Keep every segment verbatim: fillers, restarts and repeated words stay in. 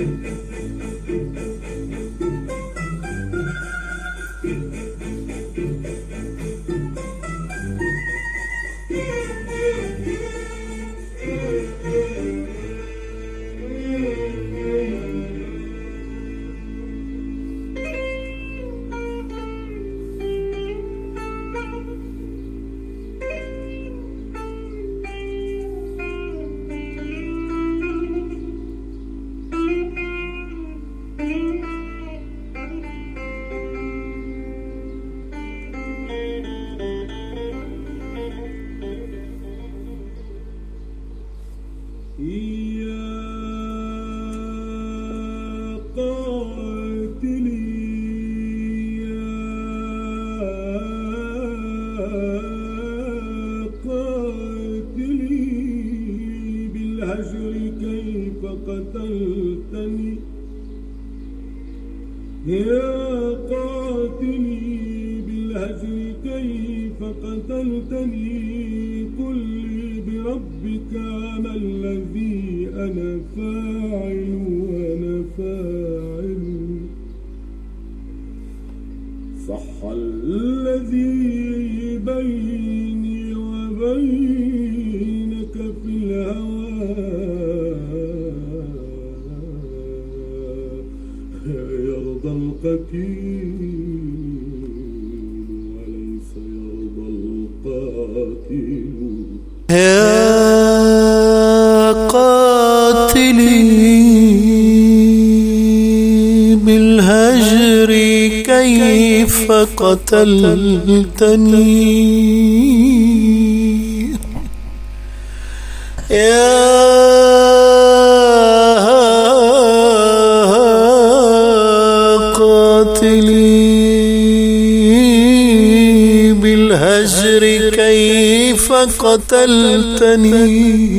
قتلتني يا قاتلي بالهجر كيف قتلتني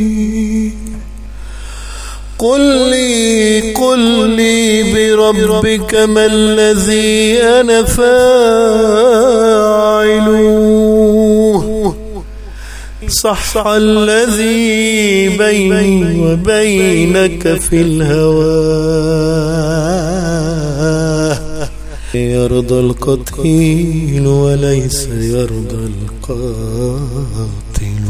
قل لي قل لي بربك ما الذي أنا فاعله صح الذي بيني وبينك في الهوى يرضى القتيل وليس يرضى القاتل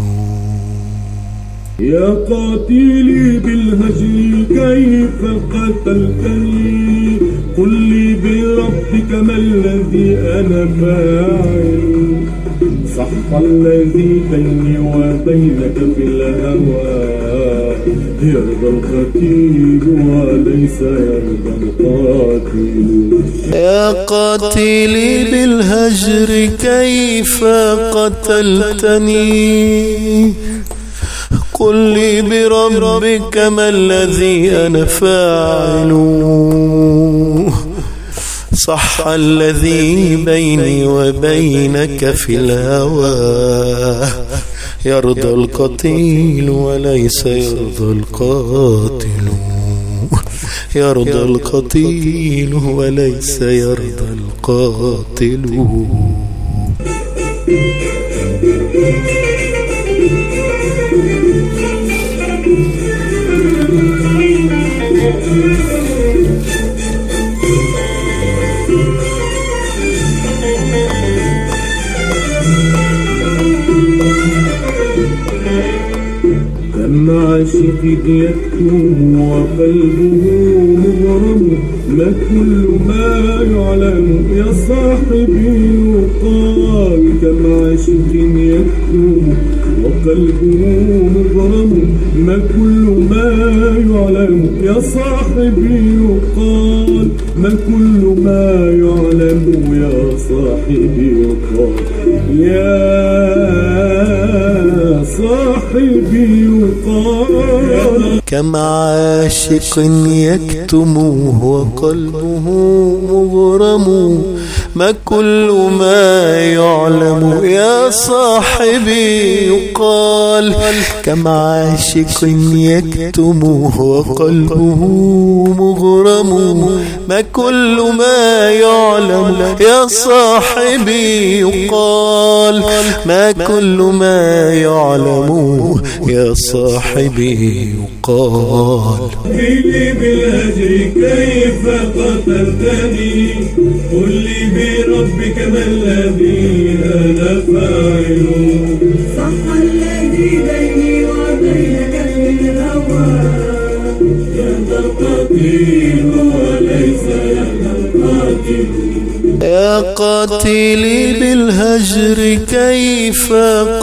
يا قاتلي بالهجر كيف قتلتني قل لي بربك ما الذي أنا فاعل صح الذي بيني وبينك في الهوى يرضى القتيل وليس يرضى القاتل يا قاتلي بالهجر كيف قتلتني قل لي بربك ما الذي أنا فاعله صح الذي بيني وبينك في الهوى يرضى القتيل وليس يرضى القاتل يرضى القتيل وليس يرضى القاتل كم عاشق يكتم وقلبه مغرم ما كل ما يعلم يا صاحبي يقال كم عاشق يكتم وقلبه مغرم ما كل ما يعلم يا صاحبي يقال ما كل ما يعلم يا صاحبي يقال يا صاحبي يقال كم عاشق يكتم وقلبه مغرم ما كل ما يعلم يا صاحبي يقال كم عاشق يكتم وقلبه مغرم ما كل ما يعلم يا صاحبي يقال ما كل ما يعلم يا صاحبي يقال لي بالهجر كيف قتلتني قل لي بربك ما الذي أنا فاعل صح الذي بيني وبينك في الهوى يهدى القتيل وليس يهدى القاتل يا قاتلي بالهجر كيف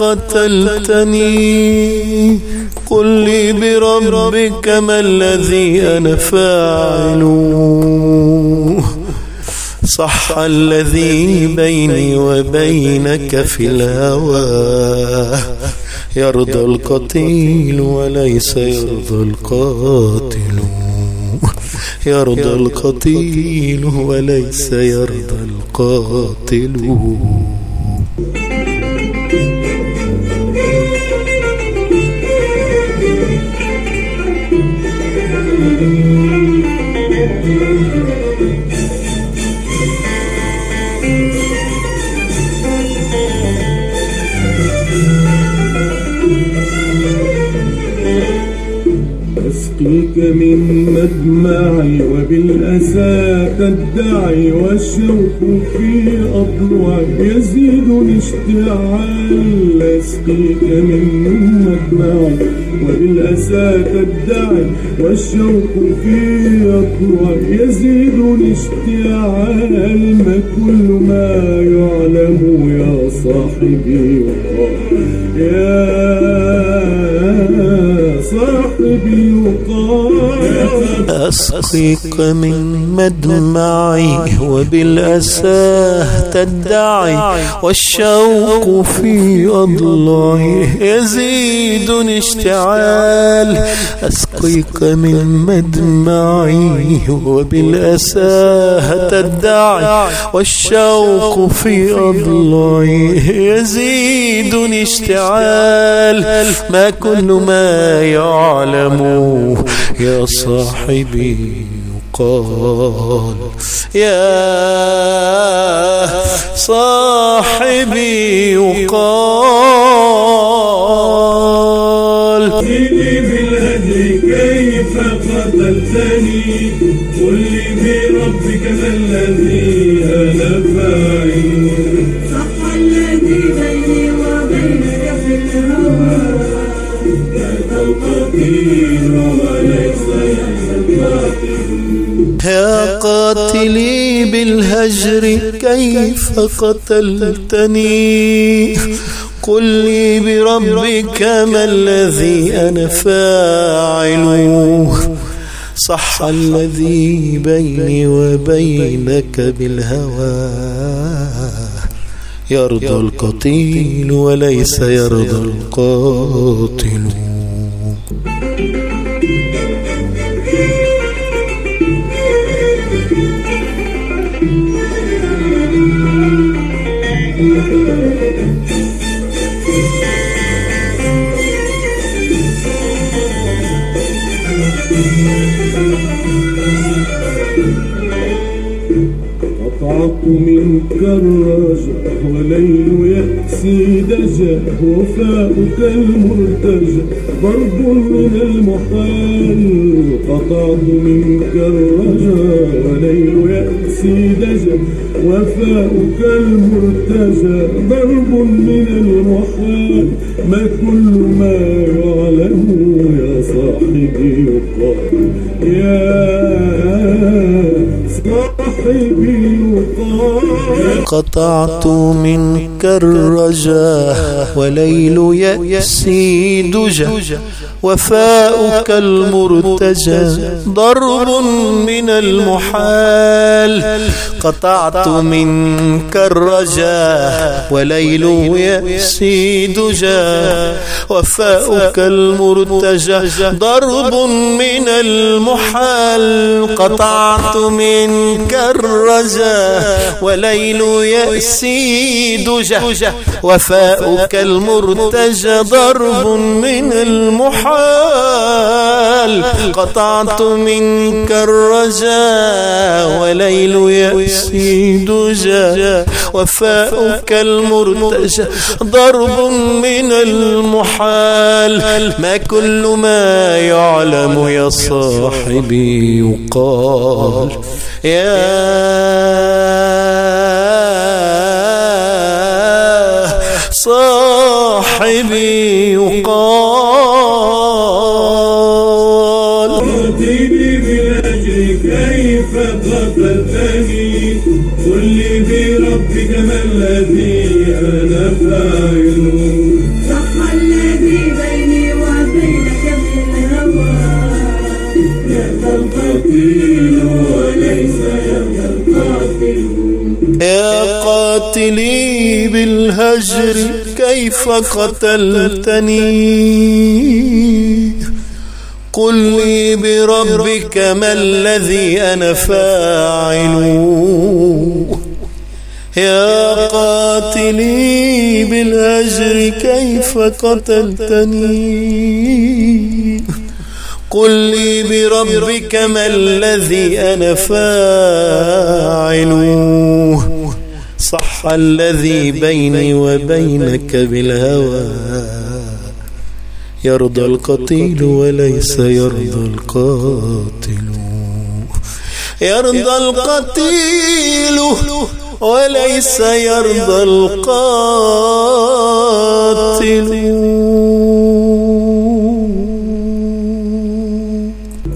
قتلتني قل لي بربك ما الذي أنا فاعل صح الذي بيني وبينك في الهوى يرضى القتيل وليس يرضى القاتل يرضى القتيل وليس يرضى القاتل أسقيك من مدمعي وبالأسى تدعي والشوق في أضلعي يزيدني اشتعال أسقيك من مدمعي وبالأسى تدعي والشوق في أضلعي يزيدني اشتعال ما كل ما يعلم يا صاحبي يا صاحبي يقال أسقيك من مدمعي وبالأسى تدعي والشوق في أضلعي يزيدني اشتعال أسقيك من مدمعي وبالأسى تدعي والشوق في أضلعي يزيدني اشتعال ما كل ما يعلم يا صاحبي يقال يا صاحبي يقال لي بالهدي كيف قتلتني قل لي بربك ما الذي أنا فاعل صح الذي بيني وبينك في الهوى القتيل وليس يهدى القاتل يا قاتلي بالهجر كيف قتلتني قل لي بربك ما الذي أنا فاعل صح الذي بيني وبينك بالهوى يرضى القتيل وليس يرضى القاتل قطعت منك الرجا وليل يأسي دجا وفاؤك المرتجى ضرب من المحال قطعت منك الرجا وليل يأسي دجا وفاؤك المرتجى ضرب من المحال ما كل ما يعلم يا صاحبي يقال يا صاحبي يقال قطعت منك الرجا وليل يأسي دجا وفاؤك المرتجى ضرب من المحال قطعت منك الرجا وليل يأسي دجا وفاؤك المرتجى ضرب من المحال قطعت منك الرجا وليل يأسي يأسي دجى وفاؤك المرتجى ضرب من المحال قطعت منك الرجاء وليل يأسي دجى وفاؤك المرتجى ضرب من المحال ما كل ما يعلم يا صاحبي يقال يا صاحبي يقال قاتلي بالأجر كيف قتلتني قل لي بربك ما الذي أنا فاعله صح الذي بيني وبينك في الهوى يأتى القتيل وليس يأتى القاتل يا قاتلي بالهجر كيف قتلتني قل لي بربك ما الذي أنا فاعل يا قاتلي بالهجر كيف قتلتني قل لي بربك ما الذي أنا فاعل صح الذي بيني وبينك بالهوى يرضى القتيل وليس يرضى القاتل يرضى القتيل وليس يرضى القاتل